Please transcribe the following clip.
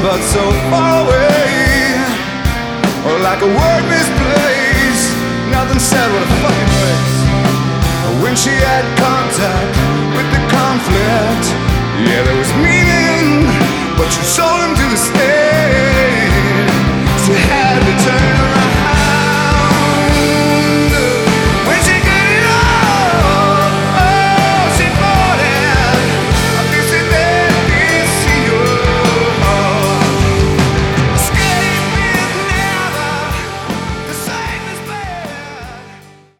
but so far away. Or like a word misplaced, nothing said, what a fucking waste. When she had contact with the conflict, yeah, there was meaning, but you sold him to the state. She had to turn